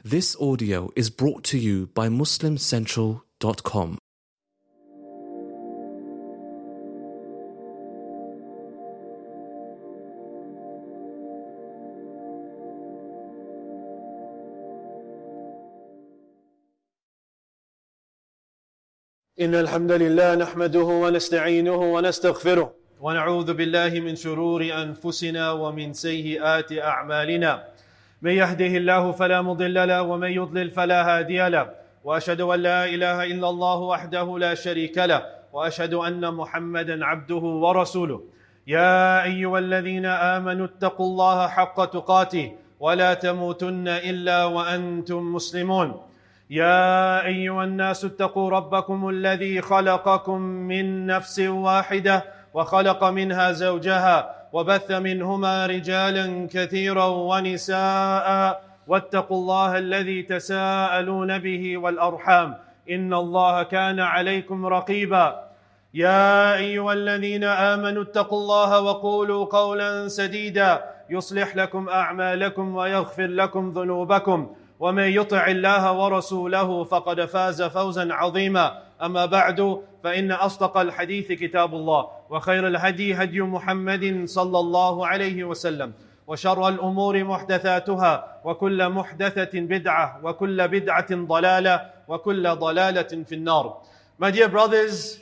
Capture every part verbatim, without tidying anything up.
This audio is brought to you by Muslim Central dot com. إن الحمد لله نحمده ونستعينه ونستغفره ونعوذ بالله من شرور أنفسنا ومن سيئات أعمالنا من يهده الله فلا مضل له ومن يضلل فلا هادي له وأشهد أن لا إله إلا الله وحده لا شريك له وأشهد أن محمدا عبده ورسوله يا أيها الذين آمنوا اتقوا الله حق تقاته ولا تموتن إلا وأنتم مسلمون يا أيها الناس اتقوا ربكم الذي خلقكم من نفس واحدة وخلق منها زوجها وبث منهما رجالا كثيرا ونساء واتقوا الله الذي تساءلون به والأرحام إن الله كان عليكم رقيبا يا أيها الذين آمنوا اتقوا الله وقولوا قولا سديدا يصلح لكم أعمالكم ويغفر لكم ذنوبكم ومن يطع الله ورسوله فقد فاز فوزا عظيما أما بعد فإن أصدق الحديث كتاب الله وخير الهدي هدي محمد صلى الله عليه وسلم وشر الأمور محدثاتها وكل محدثة بدعة وكل بدعة ضلالة وكل ضلالة في النار. My dear brothers,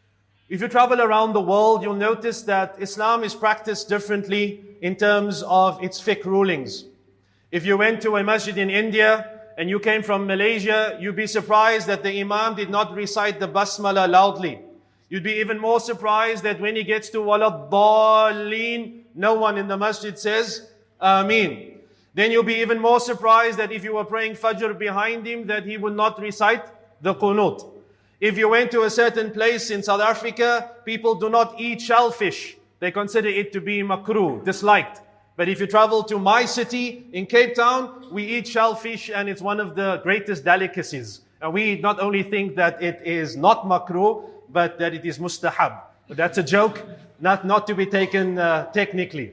if you travel around the world, you'll notice that Islam is practiced differently in terms of its fiqh rulings. If you went to a masjid in India and you came from Malaysia, you'd be surprised that the imam did not recite the basmala loudly. You'd be even more surprised that when he gets to waladdallin, no one in the masjid says Ameen. Then you'll be even more surprised that if you were praying Fajr behind him, that he would not recite the qunut. If you went to a certain place in South Africa, people do not eat shellfish. They consider it to be makruh, disliked. But if you travel to my city in Cape Town, we eat shellfish and it's one of the greatest delicacies. And we not only think that it is not makruh, but that it is mustahab. But that's a joke, not, not to be taken uh, technically.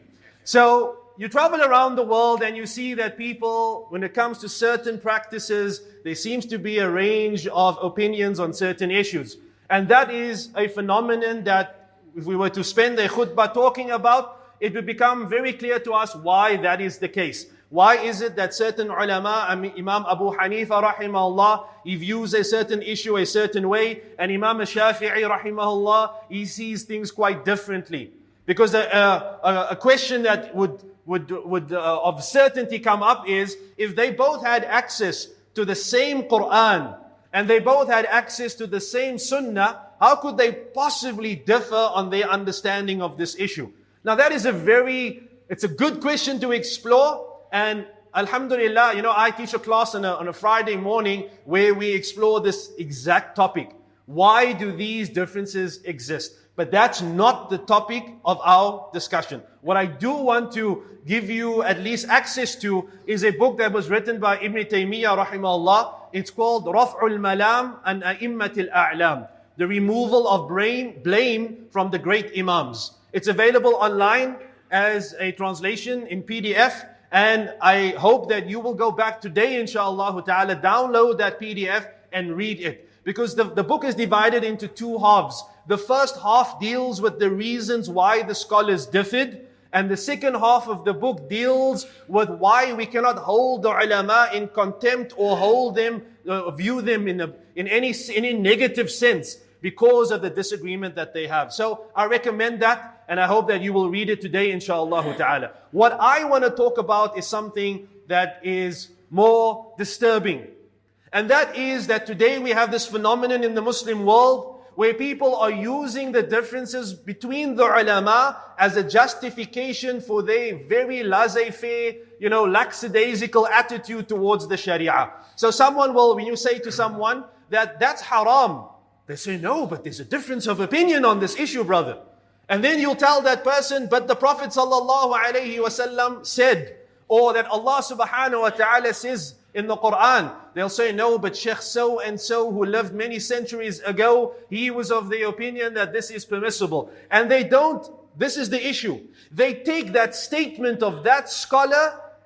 So you travel around the world and you see that people, when it comes to certain practices, there seems to be a range of opinions on certain issues. And that is a phenomenon that if we were to spend a khutbah talking about, it will become very clear to us why that is the case. Why is it that certain ulama, Imam Abu Hanifa rahimahullah, he views a certain issue a certain way, and Imam Shafi'i rahimahullah, he sees things quite differently. Because a, a, a question that would, would, would uh, of certainty come up is, if they both had access to the same Quran, and they both had access to the same Sunnah, how could they possibly differ on their understanding of this issue? Now that is a very, it's a good question to explore, and alhamdulillah, you know, I teach a class on a, on a Friday morning where we explore this exact topic. Why do these differences exist? But that's not the topic of our discussion. What I do want to give you at least access to is a book that was written by Ibn Taymiyyah rahimahullah. It's called Raf'ul Malam and A'immatil A'lam, the removal of blame, blame from the great imams. It's available online as a translation in P D F, and I hope that you will go back today, inshallah ta'ala, download that P D F and read it. Because the, the book is divided into two halves. The first half deals with the reasons why the scholars differed, and the second half of the book deals with why we cannot hold the ulama in contempt or hold them, uh, view them in, a, in any, any negative sense, because of the disagreement that they have. So I recommend that, and I hope that you will read it today, inshallah ta'ala. What I want to talk about is something that is more disturbing. And that is that today we have this phenomenon in the Muslim world where people are using the differences between the ulama as a justification for their very laissez-faire, you know, lackadaisical attitude towards the Sharia. So someone will, when you say to someone that that's haram, they say, no, but there's a difference of opinion on this issue, brother. And then you'll tell that person, but the Prophet sallallahu alaihi wasallam said, or that Allah subhanahu wa ta'ala says in the Quran. They'll say, no, but Sheikh so and so who lived many centuries ago, he was of the opinion that this is permissible. And they don't, this is the issue. They take that statement of that scholar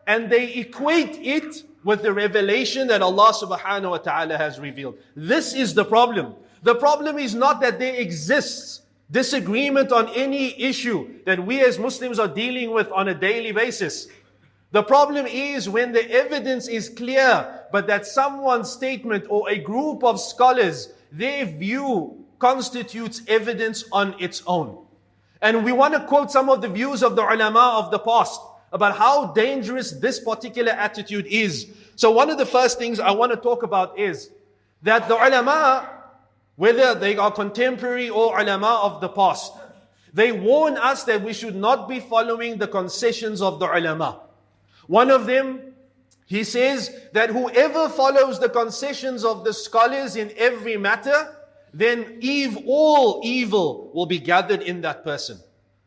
and they equate it with the revelation that Allah subhanahu wa ta'ala has revealed. This is the problem. The problem is not that there exists disagreement on any issue that we as Muslims are dealing with on a daily basis. The problem is when the evidence is clear, but that someone's statement or a group of scholars, their view constitutes evidence on its own. And we want to quote some of the views of the ulama of the past about how dangerous this particular attitude is. So one of the first things I want to talk about is that the ulama, whether they are contemporary or ulama of the past, they warn us that we should not be following the concessions of the ulama. One of them, he says that whoever follows the concessions of the scholars in every matter, then eve, all evil will be gathered in that person.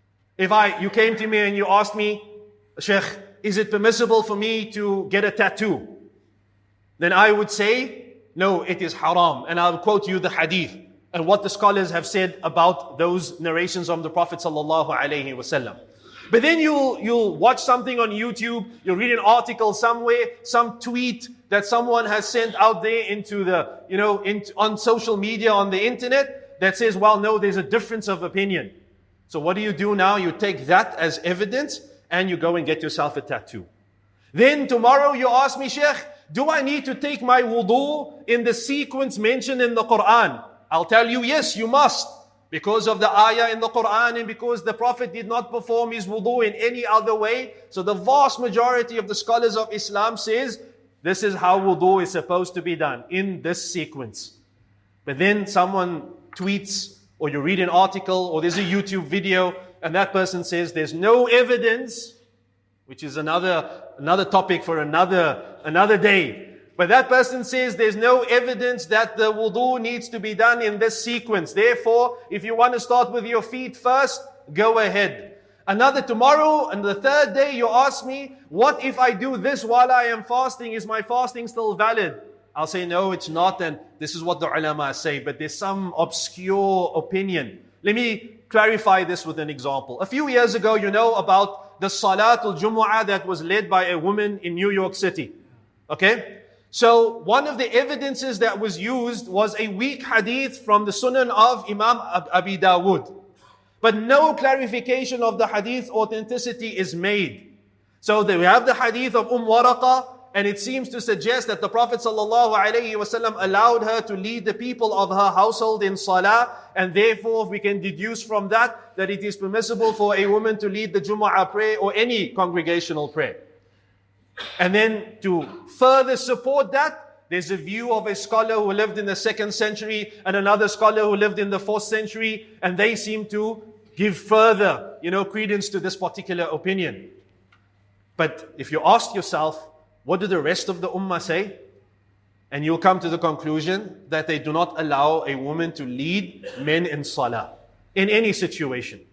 If I, you came to me and you asked me, Sheikh, is it permissible for me to get a tattoo? Then I would say, no, it is haram. And I'll quote you the hadith and what the scholars have said about those narrations of the Prophet sallallahu alaihi wasallam. But then you'll, you'll watch something on YouTube, you'll read an article somewhere, some tweet that someone has sent out there into the, you know, in, on social media, on the internet, that says, well, no, there's a difference of opinion. So what do you do now? You take that as evidence and you go and get yourself a tattoo. Then tomorrow you ask me, Sheikh, do I need to take my wudu in the sequence mentioned in the Quran? I'll tell you, yes, you must. Because of the ayah in the Quran and because the Prophet did not perform his wudu in any other way. So the vast majority of the scholars of Islam says, this is how wudu is supposed to be done, in this sequence. But then someone tweets, or you read an article, or there's a YouTube video, and that person says there's no evidence, which is another another topic for another another day. But that person says there's no evidence that the wudu needs to be done in this sequence. Therefore, if you want to start with your feet first, go ahead. Another tomorrow and the third day you ask me, what if I do this while I am fasting? Is my fasting still valid? I'll say, no, it's not, and this is what the ulama say, but there's some obscure opinion. Let me clarify this with an example. A few years ago, you know about the Salatul Jumu'ah that was led by a woman in New York City. Okay? So, one of the evidences that was used was a weak hadith from the Sunan of Imam Abi Dawood. But no clarification of the hadith authenticity is made. So, we have the hadith of Umm Waraqah, and it seems to suggest that the Prophet ﷺ allowed her to lead the people of her household in salah, and therefore we can deduce from that that it is permissible for a woman to lead the Jumu'ah prayer or any congregational prayer. And then to further support that, there's a view of a scholar who lived in the second century and another scholar who lived in the fourth century, and they seem to give further, you know, credence to this particular opinion. But if you ask yourself, what do the rest of the ummah say? And you'll come to the conclusion that they do not allow a woman to lead men in salah in any situation.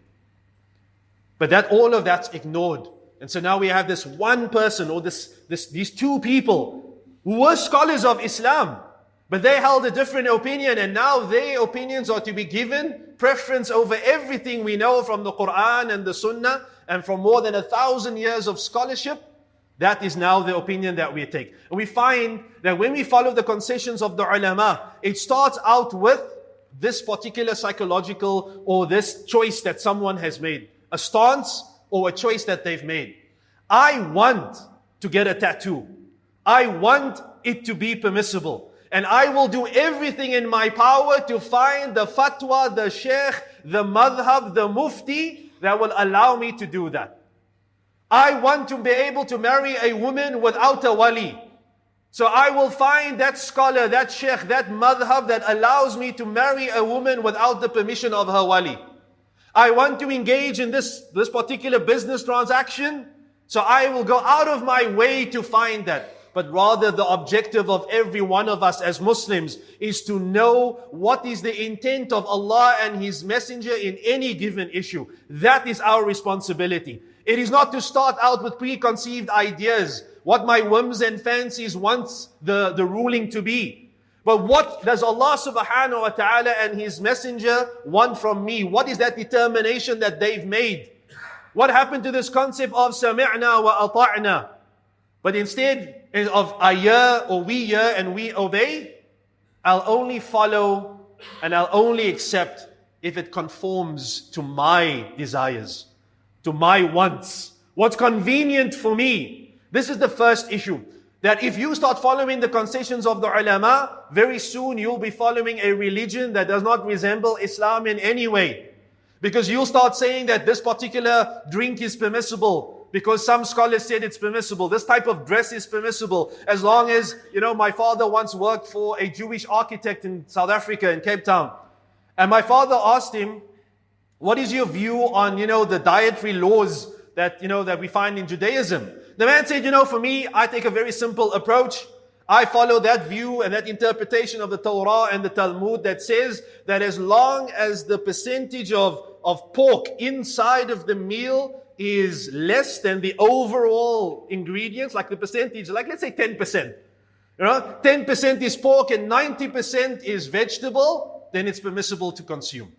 But that all of that's ignored. And so now we have this one person or this, this these two people who were scholars of Islam, but they held a different opinion, and now their opinions are to be given preference over everything we know from the Quran and the Sunnah and from more than a thousand years of scholarship. That is now the opinion that we take. And we find that when we follow the concessions of the ulama, it starts out with this particular psychological or this choice that someone has made. A stance or a choice that they've made. I want to get a tattoo. I want it to be permissible. And I will do everything in my power to find the fatwa, the sheikh, the madhab, the mufti that will allow me to do that. I want to be able to marry a woman without a wali. So I will find that scholar, that sheikh, that madhab that allows me to marry a woman without the permission of her wali. I want to engage in this, this particular business transaction, so I will go out of my way to find that. But rather the objective of every one of us as Muslims is to know what is the intent of Allah and His Messenger in any given issue. That is our responsibility. It is not to start out with preconceived ideas, what my whims and fancies want the, the ruling to be. But what does Allah subhanahu wa ta'ala and His Messenger want from me? What is that determination that they've made? What happened to this concept of sami'na wa ata'na? But instead of I hear or we hear and we obey, I'll only follow and I'll only accept if it conforms to my desires, to my wants, what's convenient for me. This is the first issue. That if you start following the concessions of the ulama, very soon you'll be following a religion that does not resemble Islam in any way. Because you'll start saying that this particular drink is permissible, because some scholars said it's permissible. This type of dress is permissible. As long as, you know, my father once worked for a Jewish architect in South Africa, in Cape Town. And my father asked him, what is your view on, you know, the dietary laws that, you know, that we find in Judaism? The man said, you know, for me, I take a very simple approach. I follow that view and that interpretation of the Torah and the Talmud that says that as long as the percentage of, of pork inside of the meal is less than the overall ingredients, like the percentage, like let's say ten percent. You know, ten percent is pork and ninety percent is vegetable, then it's permissible to consume.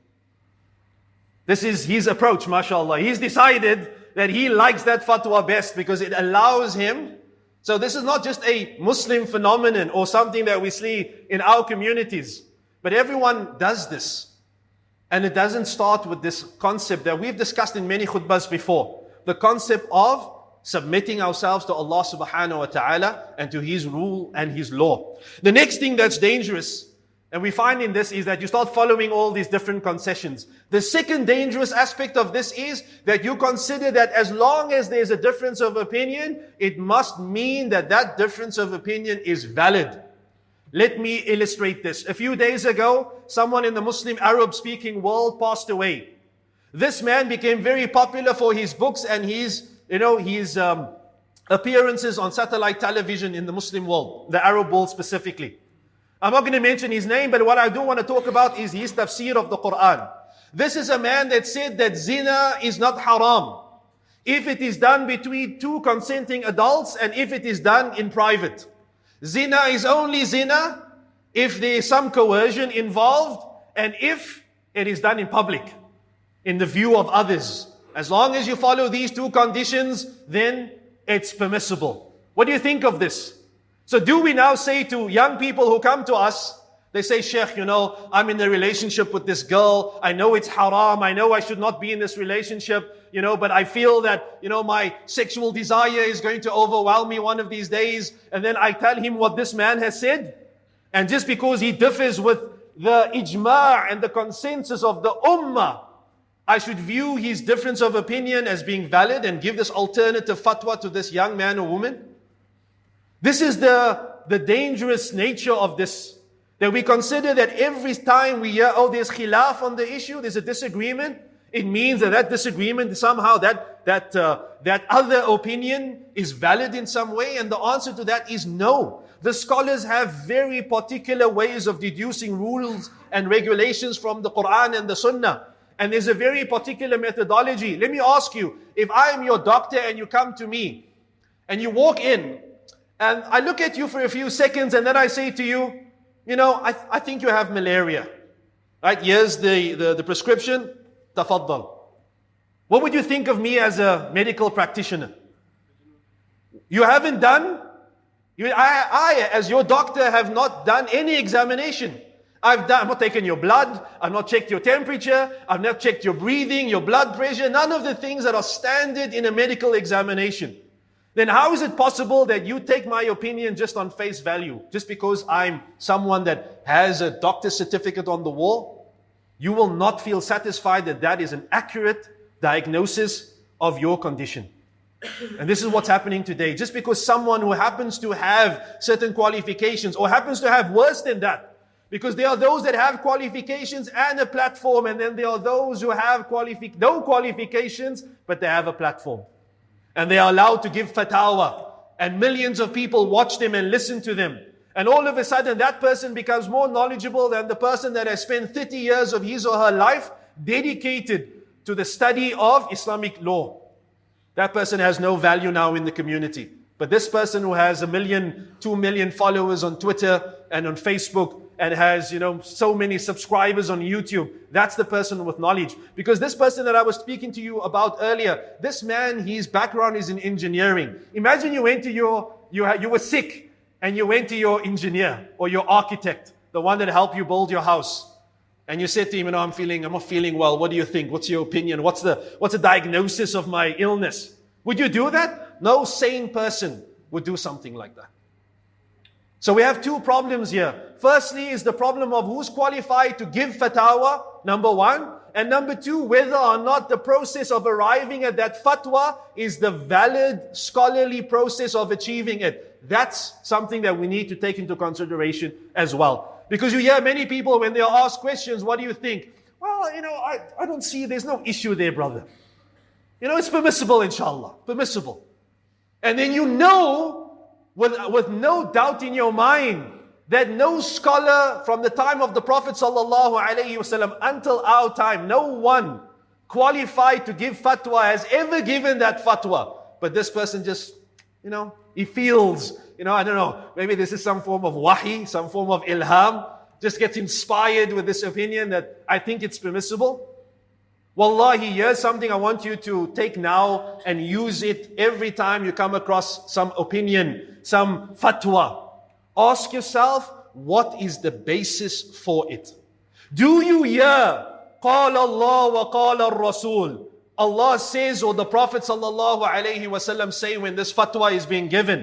This is his approach, mashallah. He's decided that he likes that fatwa best because it allows him. So this is not just a Muslim phenomenon or something that we see in our communities, but everyone does this. And it doesn't start with this concept that we've discussed in many khutbahs before. The concept of submitting ourselves to Allah subhanahu wa ta'ala and to His rule and His law. The next thing that's dangerous, and we find in this, is that you start following all these different concessions. The second dangerous aspect of this is that you consider that as long as there's a difference of opinion, it must mean that that difference of opinion is valid. Let me illustrate this. A few days ago, someone in the Muslim Arab speaking world passed away. This man became very popular for his books and his, you know, his um, appearances on satellite television in the Muslim world, the Arab world specifically. I'm not going to mention his name, but what I do want to talk about is his tafsir of the Quran. This is a man that said that zina is not haram if it is done between two consenting adults and if it is done in private. Zina is only zina if there is some coercion involved and if it is done in public, in the view of others. As long as you follow these two conditions, then it's permissible. What do you think of this? So do we now say to young people who come to us, they say, Sheikh, you know, I'm in a relationship with this girl. I know it's haram. I know I should not be in this relationship, you know, but I feel that, you know, my sexual desire is going to overwhelm me one of these days. And then I tell him what this man has said. And just because he differs with the ijma' and the consensus of the ummah, I should view his difference of opinion as being valid and give this alternative fatwa to this young man or woman. This is the, the dangerous nature of this. That we consider that every time we hear, oh, there's khilaf on the issue, there's a disagreement, it means that that disagreement, somehow that, that, uh, that other opinion is valid in some way. And the answer to that is no. The scholars have very particular ways of deducing rules and regulations from the Quran and the Sunnah. And there's a very particular methodology. Let me ask you, if I am your doctor and you come to me, and you walk in, and I look at you for a few seconds, and then I say to you, you know, I, th- I think you have malaria. Right? Here's the, the, the prescription. Tafaddal. What would you think of me as a medical practitioner? You haven't done, you, I, I, as your doctor, have not done any examination. I've done, I've not taken your blood, I've not checked your temperature, I've not checked your breathing, your blood pressure, none of the things that are standard in a medical examination. Then how is it possible that you take my opinion just on face value? Just because I'm someone that has a doctor's certificate on the wall? You will not feel satisfied that that is an accurate diagnosis of your condition. And this is what's happening today. Just because someone who happens to have certain qualifications or happens to have worse than that, because there are those that have qualifications and a platform, and then there are those who have qualifi- no qualifications, but they have a platform. And they are allowed to give fatwa. And millions of people watch them and listen to them. And all of a sudden, that person becomes more knowledgeable than the person that has spent thirty years of his or her life dedicated to the study of Islamic law. That person has no value now in the community. But this person who has a million, two million followers on Twitter and on Facebook and has, you know, so many subscribers on YouTube. That's the person with knowledge. Because this person that I was speaking to you about earlier, this man, his background is in engineering. Imagine you went to your, you, you were sick, and you went to your engineer or your architect, the one that helped you build your house. And you said to him, you know, I'm feeling, I'm not feeling well. What do you think? What's your opinion? What's the, what's the diagnosis of my illness? Would you do that? No sane person would do something like that. So we have two problems here. Firstly is the problem of who's qualified to give fatwa, number one. And number two, whether or not the process of arriving at that fatwa is the valid scholarly process of achieving it. That's something that we need to take into consideration as well. Because you hear many people when they are asked questions, what do you think? Well, you know, I, I don't see, there's no issue there, brother. You know, it's permissible, inshallah. Permissible. And then you know, with, with no doubt in your mind, that no scholar from the time of the Prophet sallallahu alaihi wasallam until our time, no one qualified to give fatwa has ever given that fatwa. But this person just, you know, he feels, you know, I don't know, maybe this is some form of wahi, some form of ilham, just gets inspired with this opinion that I think it's permissible. Wallahi, here's something I want you to take now and use it every time you come across some opinion, some fatwa. Ask yourself, what is the basis for it? Do you hear, قال الله وقال الرسول? Allah says, or the Prophet sallallahu alaihi wasallam say when this fatwa is being given.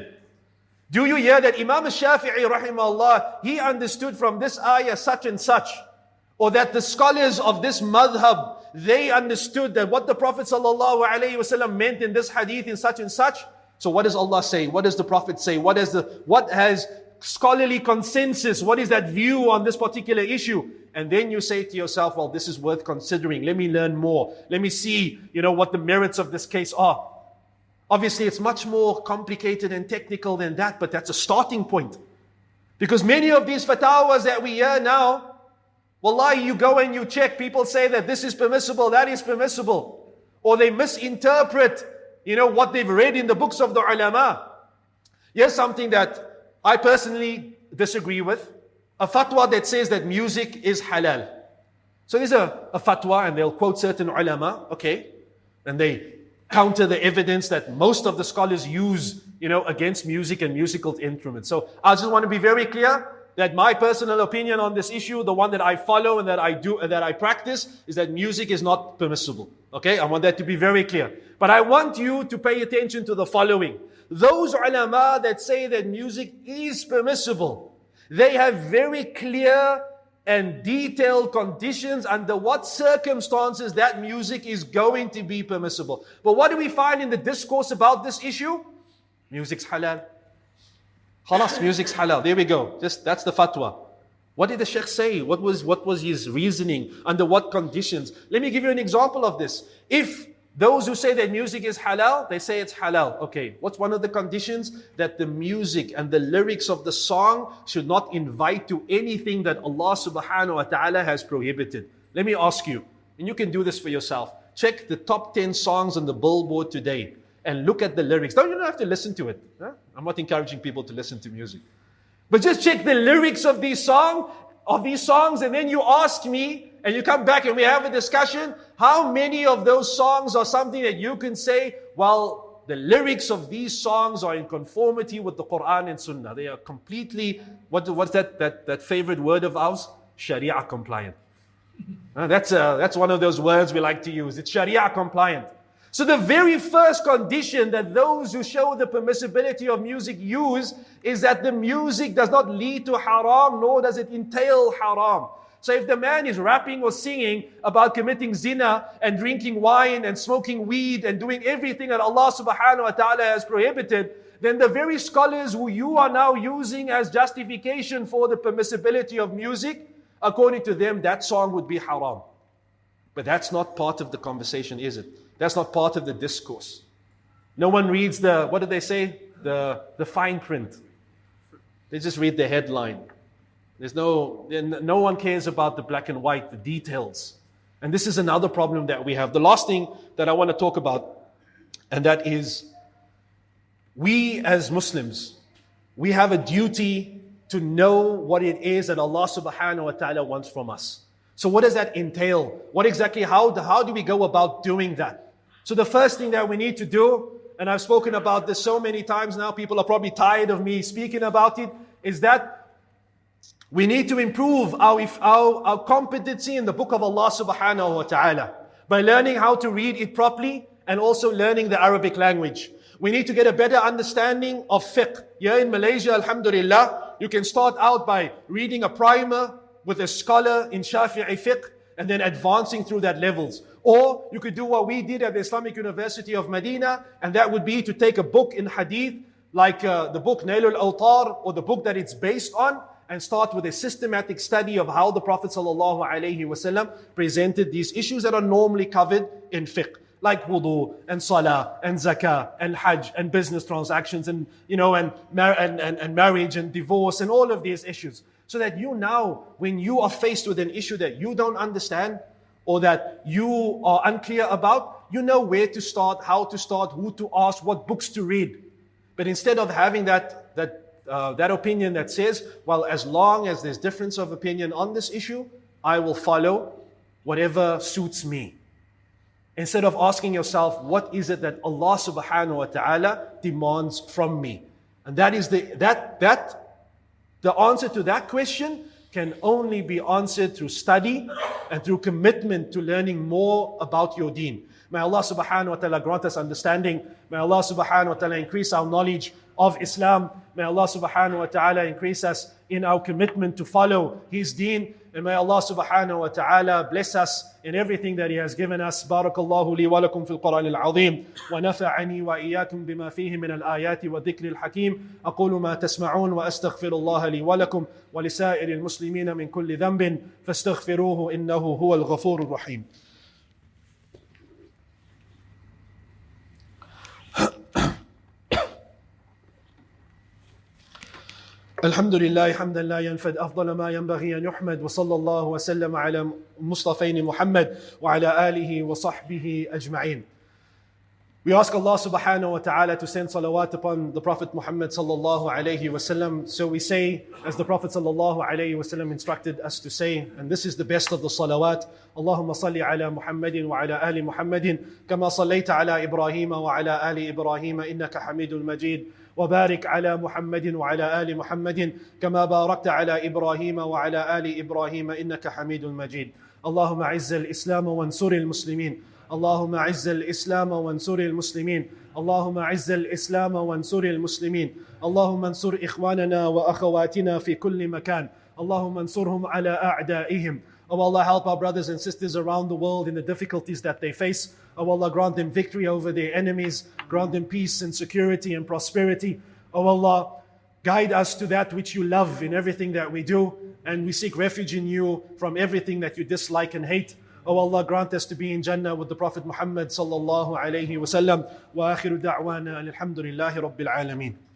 Do you hear that Imam Shafi'i rahimahullah, he understood from this ayah such and such? Or that the scholars of this madhab, they understood that what the Prophet sallallahu alaihi wasallam meant in this hadith in such and such? So what does Allah say? What does the Prophet say? What is the, what has scholarly consensus? What is that view on this particular issue? And then you say to yourself, well, this is worth considering. Let me learn more. Let me see, you know, what the merits of this case are. Obviously, it's much more complicated and technical than that, but that's a starting point. Because many of these fatwas that we hear now, wallahi, you go and you check, people say that this is permissible, that is permissible. Or they misinterpret, you know, what they've read in the books of the ulama. Here's something that I personally disagree with. A fatwa that says that music is halal. So there's a, a fatwa and they'll quote certain ulama, okay, and they counter the evidence that most of the scholars use, you know, against music and musical instruments. So I just want to be very clear that my personal opinion on this issue, the one that I follow and that I do and that I practice, is that music is not permissible. Okay, I want that to be very clear. But I want you to pay attention to the following. Those ulama that say that music is permissible, they have very clear and detailed conditions under what circumstances that music is going to be permissible. But what do we find in the discourse about this issue? Music's halal. Khalas, music's halal. There we go. Just that's the fatwa. What did the Sheikh say? What was what was his reasoning? Under what conditions? Let me give you an example of this. If those who say that music is halal, they say it's halal. Okay, what's one of the conditions? That the music and the lyrics of the song should not invite to anything that Allah subhanahu wa ta'ala has prohibited. Let me ask you, and you can do this for yourself. Check the top ten songs on the Billboard today and look at the lyrics. Don't, you don't have to listen to it. Huh? I'm not encouraging people to listen to music. But just check the lyrics of these song, of these songs, and then you ask me, and you come back and we have a discussion, how many of those songs are something that you can say, well, the lyrics of these songs are in conformity with the Quran and Sunnah. They are completely, what, what's that, that, that favorite word of ours? Sharia compliant. Uh, that's, uh, that's one of those words we like to use. It's Sharia compliant. So the very first condition that those who show the permissibility of music use is that the music does not lead to haram, nor does it entail haram. So if the man is rapping or singing about committing zina and drinking wine and smoking weed and doing everything that Allah subhanahu wa ta'ala has prohibited, then the very scholars who you are now using as justification for the permissibility of music, according to them, that song would be haram. But that's not part of the conversation, is it? That's not part of the discourse. No one reads the, what do they say? The, the fine print. They just read the headline. There's no, no one cares about the black and white, the details. And this is another problem that we have. The last thing that I want to talk about, and that is, we as Muslims, we have a duty to know what it is that Allah subhanahu wa ta'ala wants from us. So what does that entail? What exactly, how, how do we go about doing that? So the first thing that we need to do, and I've spoken about this so many times now, people are probably tired of me speaking about it, is that we need to improve our, our, our competency in the book of Allah subhanahu wa ta'ala by learning how to read it properly and also learning the Arabic language. We need to get a better understanding of fiqh. Here in Malaysia, alhamdulillah, you can start out by reading a primer with a scholar in Shafi'i fiqh and then advancing through that levels. Or you could do what we did at the Islamic University of Medina, and that would be to take a book in hadith, like uh, the book Nailul Awtar, or the book that it's based on, and start with a systematic study of how the Prophet ﷺ presented these issues that are normally covered in fiqh, like wudu and salah and zakah and hajj and business transactions and you know and, mar- and, and, and marriage and divorce and all of these issues. So that you now, when you are faced with an issue that you don't understand or that you are unclear about, you know where to start, how to start, who to ask, what books to read. But instead of having that that uh, that opinion that says, well, as long as there's difference of opinion on this issue, I will follow whatever suits me. Instead of asking yourself, what is it that Allah subhanahu wa ta'ala demands from me? And that is the that that the answer to that question can only be answered through study and through commitment to learning more about your deen. May Allah subhanahu wa ta'ala grant us understanding. May Allah subhanahu wa ta'ala increase our knowledge of Islam. May Allah subhanahu wa ta'ala increase us in our commitment to follow His deen. And may Allah subhanahu wa ta'ala bless us in everything that He has given us. Barakallahu li wa lakum fil Qur'an al-azim. Wa nafa'ani wa iyyakum bima fihi min al-ayati wa dhikri al-hakim. Aqulu ma tasma'un wa astaghfirullaha li wa lakum wa li sa'iri al-muslimina min kulli dhanbin. Fastaghfiruhu innahu huwa al-ghafur al-rahim. الحمد لله حمدا لا ينفد أفضل ما ينبغي أن يحمد وصلى الله وسلم على مصطفين محمد وعلى آله وصحبه أجمعين. We ask Allah subhanahu wa ta'ala to send salawat upon the Prophet Muhammad sallallahu alayhi wa sallam. So we say, as the Prophet sallallahu alayhi wa sallam instructed us to say, and this is the best of the salawat, Allahumma salli ala Muhammadin wa ala ali Muhammadin, kama sallaita ala Ibrahim wa ala ali Ibrahim, innaka hamidul majid. وبارك على محمد وعلى آل محمد كما باركت على إبراهيم وعلى آل إبراهيم إنك حميد مجيد. اللهم أعز الإسلام وانصر المسلمين. اللهم أعز الإسلام وانصر المسلمين. اللهم أعز الإسلام وانصر المسلمين. اللهم انصر إخواننا وأخواتنا في كل مكان. اللهم انصرهم على أعدائهم. Oh Allah, help our brothers and sisters around the world in the difficulties that they face. Oh Allah, grant them victory over their enemies. Grant them peace and security and prosperity. Oh Allah, guide us to that which you love in everything that we do. And we seek refuge in you from everything that you dislike and hate. Oh Allah, grant us to be in Jannah with the Prophet Muhammad sallallahu alayhi wa sallam. Wa akhiru da'wana alhamdulillahi rabbil alameen.